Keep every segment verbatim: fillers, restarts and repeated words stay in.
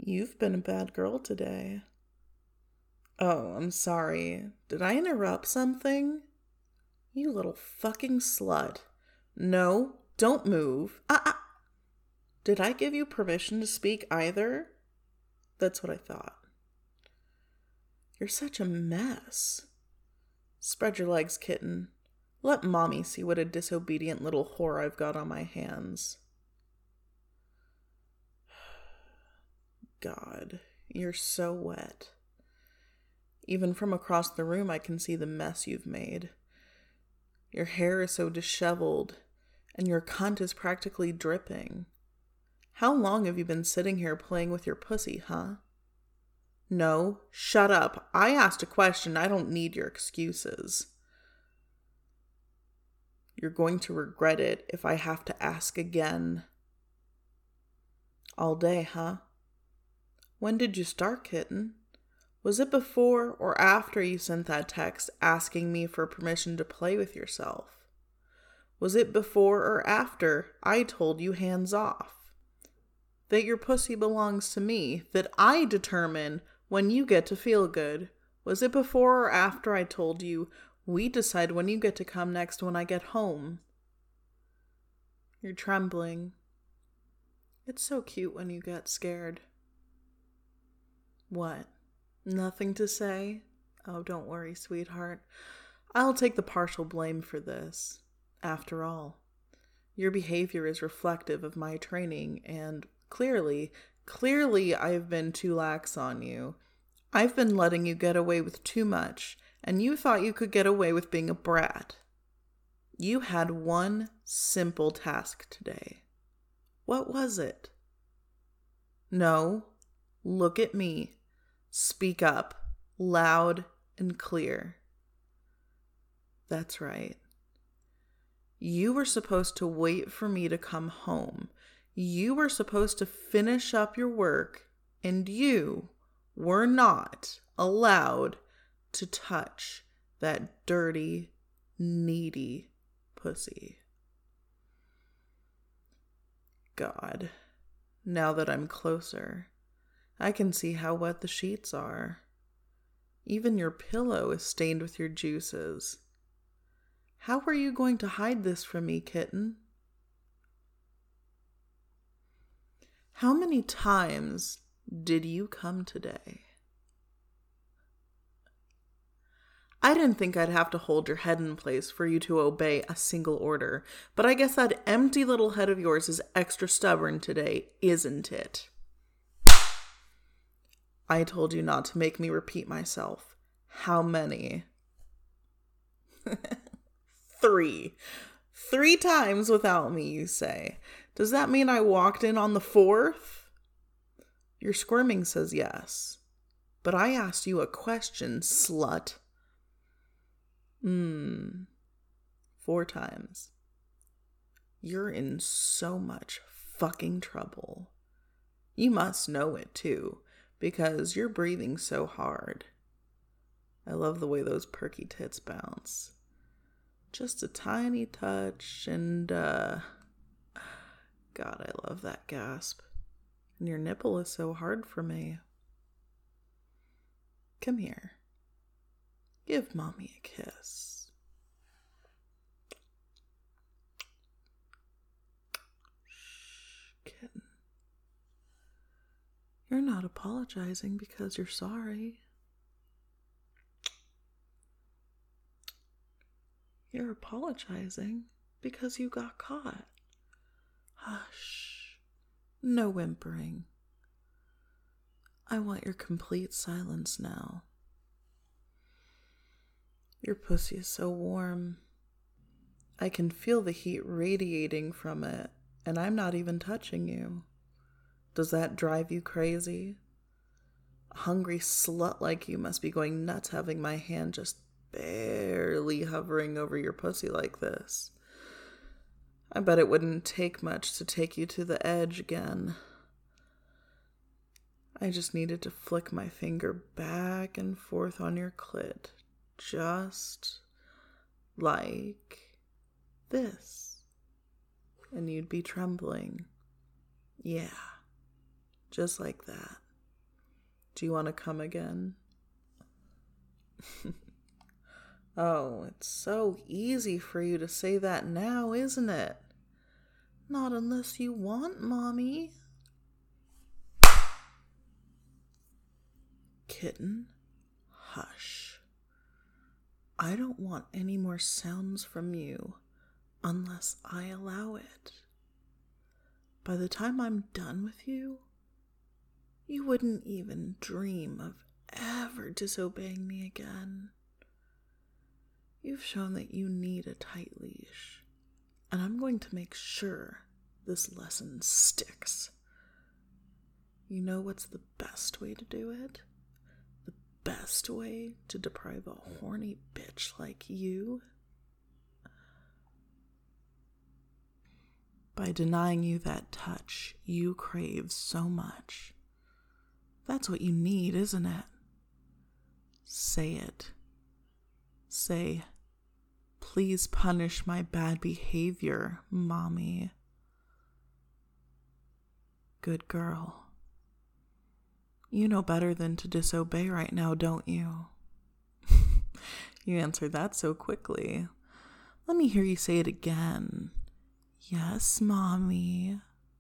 You've been a bad girl today. Oh, I'm sorry. Did I interrupt something? You little fucking slut. No, don't move. Ah, ah. Did I give you permission to speak either? That's what I thought. You're such a mess. Spread your legs, kitten. Let mommy see what a disobedient little whore I've got on my hands. God, you're so wet. Even from across the room, I can see the mess you've made. Your hair is so disheveled, and your cunt is practically dripping. How long have you been sitting here playing with your pussy, huh? No, shut up. I asked a question. I don't need your excuses. You're going to regret it if I have to ask again. All day, huh? When did you start, kitten? Was it before or after you sent that text asking me for permission to play with yourself? Was it before or after I told you hands off? That your pussy belongs to me, that I determine when you get to feel good? Was it before or after I told you we decide when you get to come next when I get home? You're trembling. It's so cute when you get scared. What? Nothing to say? Oh, don't worry, sweetheart. I'll take the partial blame for this. After all, your behavior is reflective of my training, and clearly, clearly I've been too lax on you. I've been letting you get away with too much, and you thought you could get away with being a brat. You had one simple task today. What was it? No, look at me. Speak up, loud and clear. That's right. You were supposed to wait for me to come home. You were supposed to finish up your work, and you were not allowed to touch that dirty, needy pussy. God, now that I'm closer, I can see how wet the sheets are. Even your pillow is stained with your juices. How are you going to hide this from me, kitten? How many times did you come today? I didn't think I'd have to hold your head in place for you to obey a single order, but I guess that empty little head of yours is extra stubborn today, isn't it? I told you not to make me repeat myself. How many? Three. Three times without me, you say. Does that mean I walked in on the fourth? Your squirming says yes. But I asked you a question, slut. Hmm. Four times. You're in so much fucking trouble. You must know it too, because you're breathing so hard. I love the way those perky tits bounce. Just a tiny touch and, uh... God, I love that gasp. And your nipple is so hard for me. Come here. Give mommy a kiss. Shh, kitten. You're not apologizing because you're sorry. You're apologizing because you got caught. Hush. No whimpering. I want your complete silence now. Your pussy is so warm. I can feel the heat radiating from it, and I'm not even touching you. Does that drive you crazy? A hungry slut like you must be going nuts having my hand just barely hovering over your pussy like this. I bet it wouldn't take much to take you to the edge again. I just needed to flick my finger back and forth on your clit. Just like this. And you'd be trembling. Yeah, just like that. Do you want to come again? Oh, it's so easy for you to say that now, isn't it? Not unless you want, Mommy. Kitten, hush. I don't want any more sounds from you unless I allow it. By the time I'm done with you, you wouldn't even dream of ever disobeying me again. You've shown that you need a tight leash, and I'm going to make sure this lesson sticks. You know what's the best way to do it? The best way to deprive a horny bitch like you? By denying you that touch you crave so much. That's what you need, isn't it? Say it. Say, please punish my bad behavior, Mommy. Good girl. You know better than to disobey right now, don't you? You answered that so quickly. Let me hear you say it again. Yes, Mommy.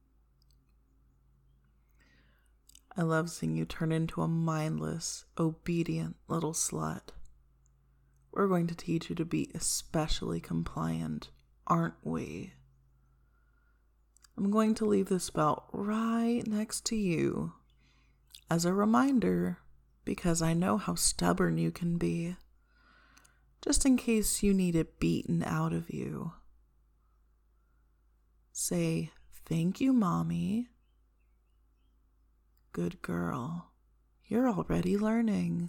I love seeing you turn into a mindless, obedient little slut. We're going to teach you to be especially compliant, aren't we? I'm going to leave this belt right next to you as a reminder, because I know how stubborn you can be, just in case you need it beaten out of you. Say, thank you, Mommy. Good girl. You're already learning.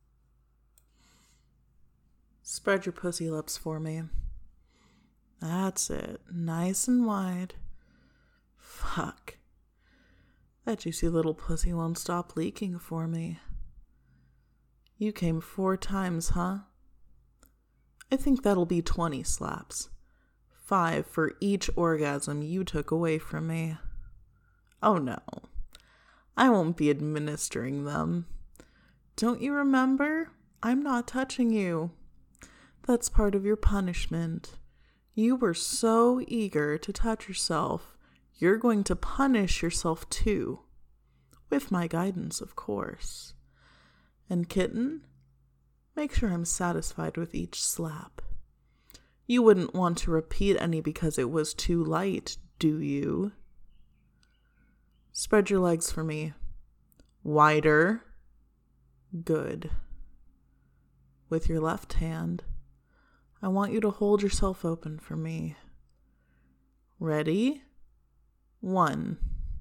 Spread your pussy lips for me. That's it. Nice and wide. Fuck. That juicy little pussy won't stop leaking for me. You came four times, huh? I think that'll be twenty slaps. Five for each orgasm you took away from me. Oh no. I won't be administering them. Don't you remember? I'm not touching you. That's part of your punishment. You were so eager to touch yourself, you're going to punish yourself too. With my guidance, of course. And kitten, make sure I'm satisfied with each slap. You wouldn't want to repeat any because it was too light, do you? Spread your legs for me. Wider. Good. With your left hand, I want you to hold yourself open for me. Ready? One.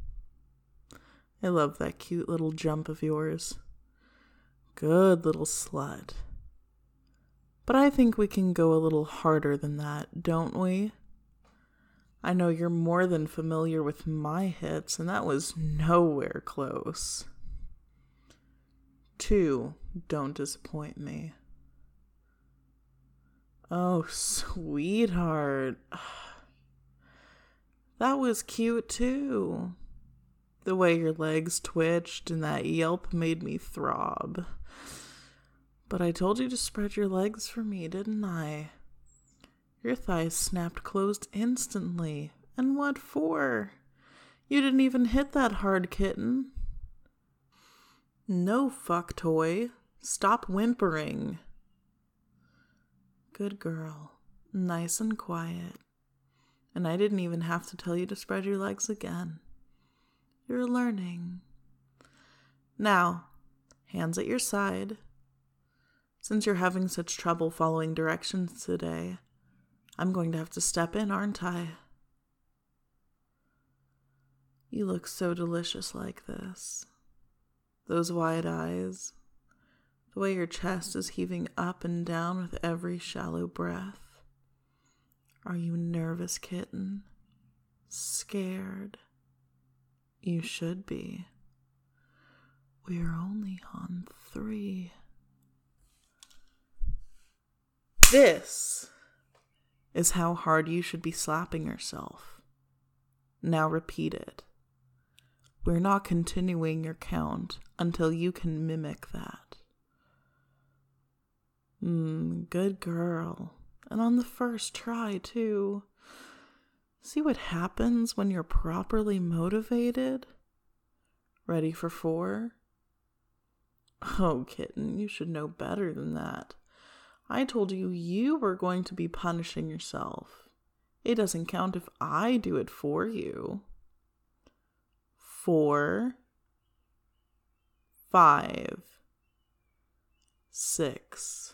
I love that cute little jump of yours. Good little slut. But I think we can go a little harder than that, don't we? I know you're more than familiar with my hits, and that was nowhere close. Two, don't disappoint me. Oh, sweetheart. That was cute too. The way your legs twitched and that yelp made me throb. But I told you to spread your legs for me, didn't I? Your thighs snapped closed instantly. And what for? You didn't even hit that hard, kitten. No, fuck toy. Stop whimpering. Good girl. Nice and quiet. And I didn't even have to tell you to spread your legs again. You're learning. Now, hands at your side. Since you're having such trouble following directions today, I'm going to have to step in, aren't I? You look so delicious like this. Those wide eyes. The way your chest is heaving up and down with every shallow breath. Are you nervous, kitten? Scared? You should be. We're only on three. This is how hard you should be slapping yourself. Now repeat it. We're not continuing your count until you can mimic that. Mm, good girl. And on the first try, too. See what happens when you're properly motivated? Ready for four? Oh, kitten, you should know better than that. I told you you were going to be punishing yourself. It doesn't count if I do it for you. Four, five, six,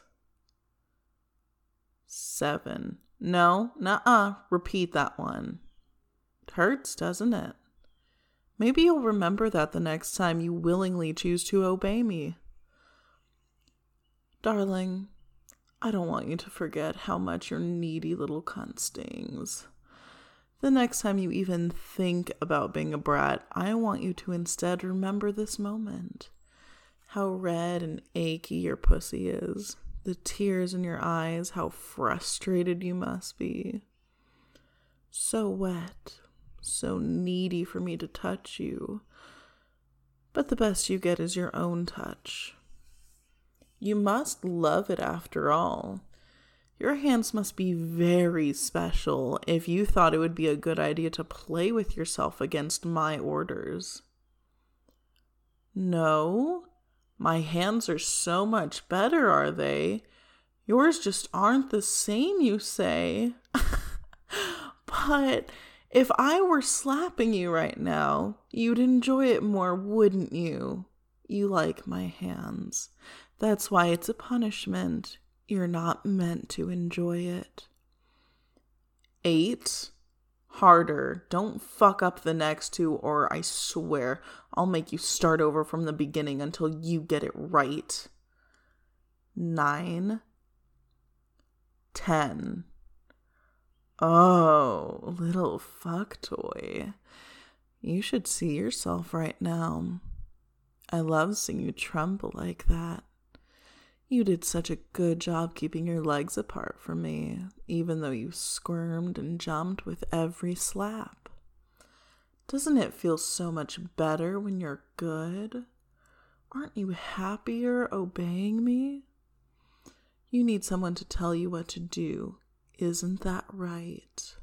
seven. No, nuh-uh. Repeat that one. It hurts, doesn't it? Maybe you'll remember that the next time you willingly choose to obey me. Darling, I don't want you to forget how much your needy little cunt stings. The next time you even think about being a brat, I want you to instead remember this moment. How red and achy your pussy is. The tears in your eyes, how frustrated you must be. So wet, so needy for me to touch you. But the best you get is your own touch. You must love it after all. Your hands must be very special if you thought it would be a good idea to play with yourself against my orders. No, my hands are so much better, are they? Yours just aren't the same, you say. But if I were slapping you right now, you'd enjoy it more, wouldn't you? You like my hands. That's why it's a punishment. You're not meant to enjoy it. Eight. Harder. Don't fuck up the next two, or I swear I'll make you start over from the beginning until you get it right. Nine. Ten. Oh, little fuck toy. You should see yourself right now. I love seeing you tremble like that. You did such a good job keeping your legs apart from me, even though you squirmed and jumped with every slap. Doesn't it feel so much better when you're good? Aren't you happier obeying me? You need someone to tell you what to do. Isn't that right?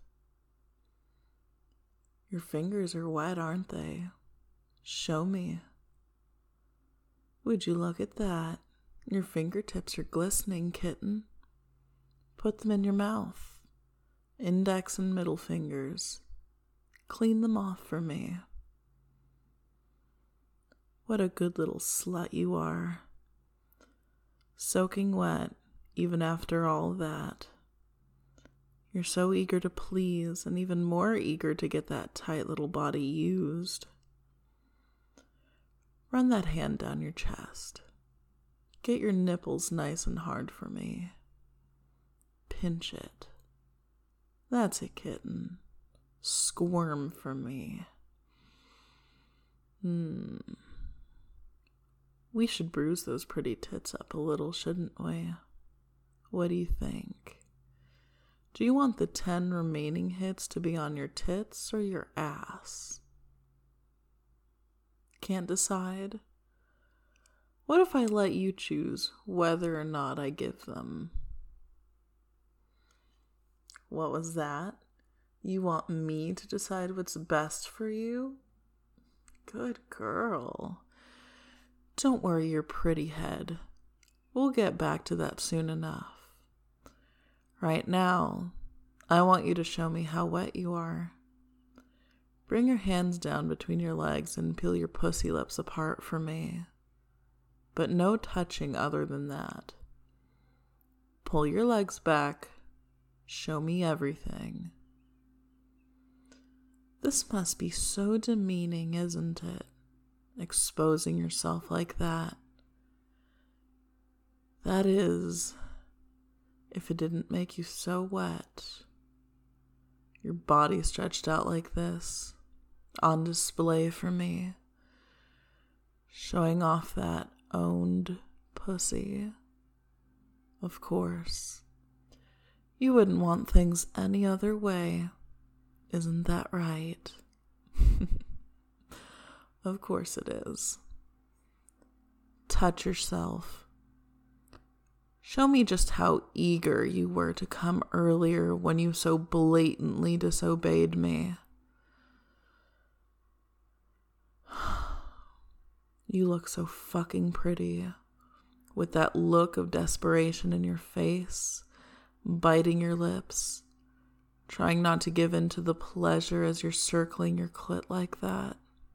Your fingers are wet, aren't they? Show me. Would you look at that? Your fingertips are glistening, kitten. Put them in your mouth. Index and middle fingers. Clean them off for me. What a good little slut you are. Soaking wet, even after all that. You're so eager to please, and even more eager to get that tight little body used. Run that hand down your chest. Get your nipples nice and hard for me. Pinch it. That's it, kitten. Squirm for me. Hmm. We should bruise those pretty tits up a little, shouldn't we? What do you think? Do you want the ten remaining hits to be on your tits or your ass? Can't decide? What if I let you choose whether or not I give them? What was that? You want me to decide what's best for you? Good girl. Don't worry your pretty head. We'll get back to that soon enough. Right now, I want you to show me how wet you are. Bring your hands down between your legs and peel your pussy lips apart for me. But no touching other than that. Pull your legs back. Show me everything. This must be so demeaning, isn't it? Exposing yourself like that. That is, if it didn't make you so wet. Your body stretched out like this, on display for me. Showing off that owned pussy. Of course. You wouldn't want things any other way. Isn't that right? Of course it is. Touch yourself. Show me just how eager you were to come earlier when you so blatantly disobeyed me. You look so fucking pretty, with that look of desperation in your face, biting your lips, trying not to give in to the pleasure as you're circling your clit like that.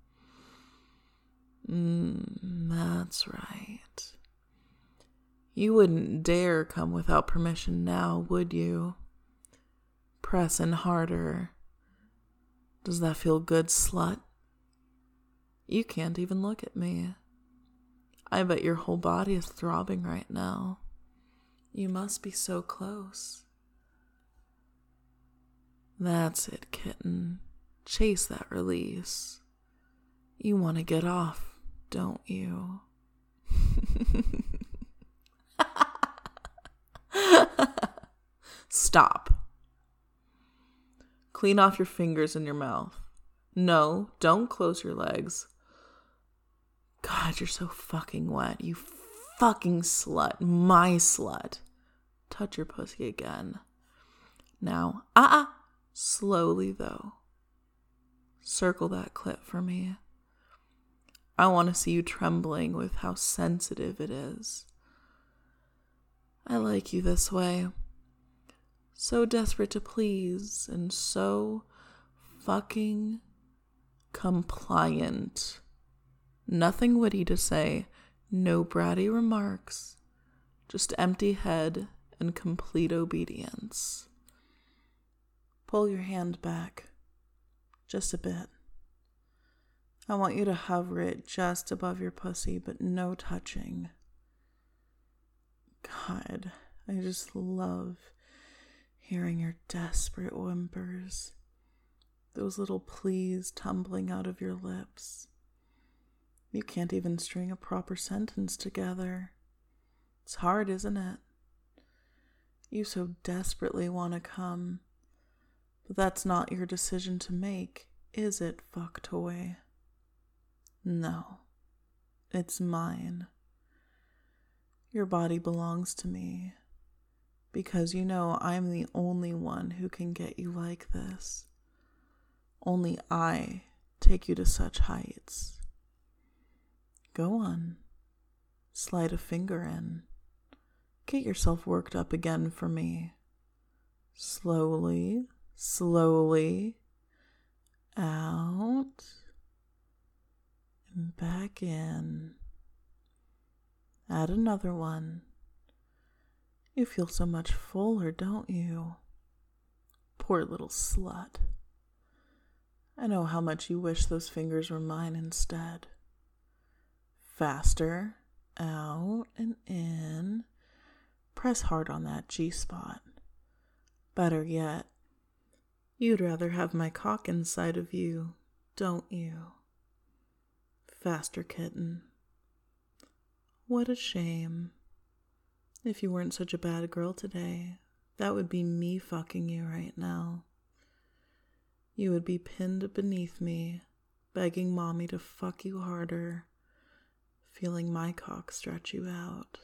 Mm, that's right. You wouldn't dare come without permission now, would you? Press in harder. Does that feel good, slut? You can't even look at me. I bet your whole body is throbbing right now. You must be so close. That's it, kitten. Chase that release. You want to get off, don't you? Stop. Clean off your fingers and your mouth. No, don't close your legs. God, you're so fucking wet. You fucking slut. My slut. Touch your pussy again. Now, uh-uh. Slowly, though. Circle that clit for me. I want to see you trembling with how sensitive it is. I like you this way. So desperate to please and so fucking compliant. Nothing witty to say, no bratty remarks, just empty head and complete obedience. Pull your hand back, just a bit. I want you to hover it just above your pussy, but no touching. God, I just love hearing your desperate whimpers, those little pleas tumbling out of your lips. You can't even string a proper sentence together. It's hard, isn't it? You so desperately want to come, but that's not your decision to make, is it, fuck toy? No, it's mine. Your body belongs to me, because you know I'm the only one who can get you like this. Only I take you to such heights. Go on, slide a finger in. Get yourself worked up again for me. Slowly, slowly, out, and back in. Add another one. You feel so much fuller, don't you? Poor little slut. I know how much you wish those fingers were mine instead. Faster, out and in. Press hard on that G-spot. Better yet, you'd rather have my cock inside of you, don't you? Faster, kitten. What a shame. If you weren't such a bad girl today, that would be me fucking you right now. You would be pinned beneath me, begging mommy to fuck you harder, feeling my cock stretch you out.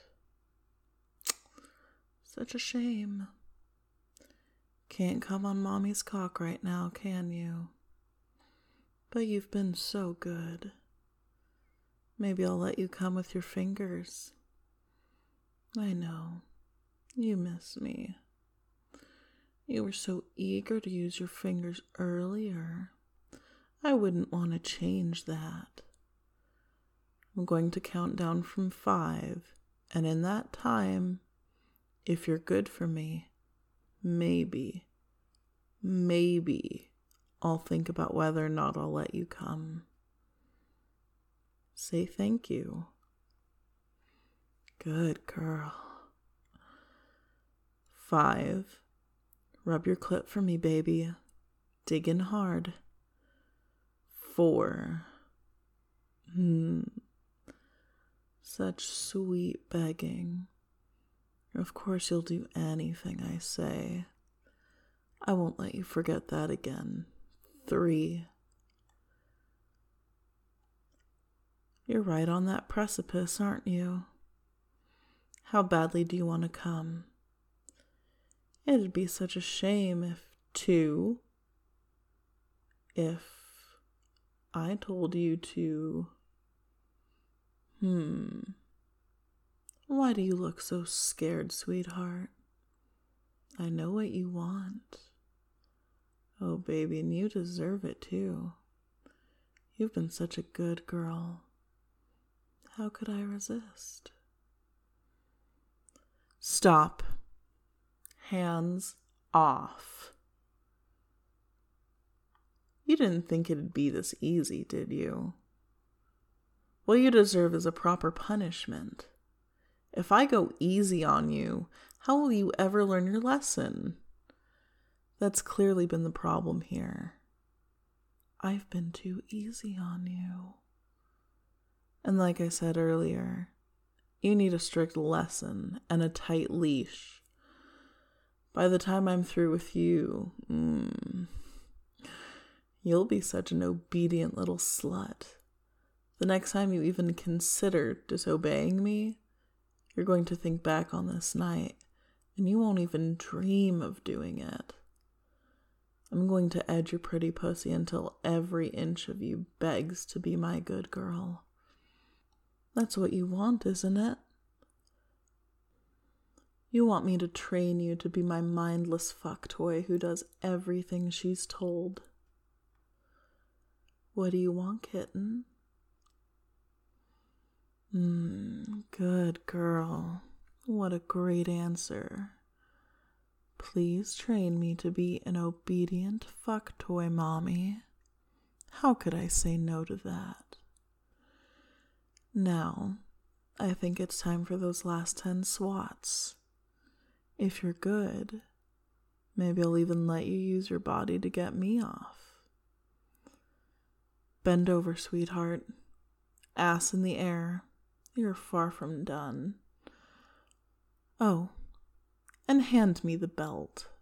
Such a shame. Can't come on mommy's cock right now, can you? But you've been so good. Maybe I'll let you come with your fingers. I know. You miss me. You were so eager to use your fingers earlier. I wouldn't want to change that. I'm going to count down from five, and in that time, if you're good for me, maybe, maybe I'll think about whether or not I'll let you come. Say thank you. Good girl. Five. Rub your clit for me, baby. Dig in hard. Four. Hmm. Such sweet begging. Of course you'll do anything I say. I won't let you forget that again. Three. You're right on that precipice, aren't you? How badly do you want to come? It'd be such a shame if, too, if I told you to... Hmm. Why do you look so scared, sweetheart? I know what you want. Oh, baby, and you deserve it, too. You've been such a good girl. How could I resist? Stop. Hands off. You didn't think it'd be this easy, did you? What you deserve is a proper punishment. If I go easy on you, how will you ever learn your lesson? That's clearly been the problem here. I've been too easy on you. And like I said earlier, you need a strict lesson and a tight leash. By the time I'm through with you, mm, you'll be such an obedient little slut. The next time you even consider disobeying me, you're going to think back on this night, and you won't even dream of doing it. I'm going to edge your pretty pussy until every inch of you begs to be my good girl. That's what you want, isn't it? You want me to train you to be my mindless fuck toy who does everything she's told. What do you want, kitten? Hmm, good girl. What a great answer. Please train me to be an obedient fuck toy, mommy. How could I say no to that? Now, I think it's time for those last ten swats. If you're good, maybe I'll even let you use your body to get me off. Bend over, sweetheart. Ass in the air. You're far from done. Oh, and hand me the belt.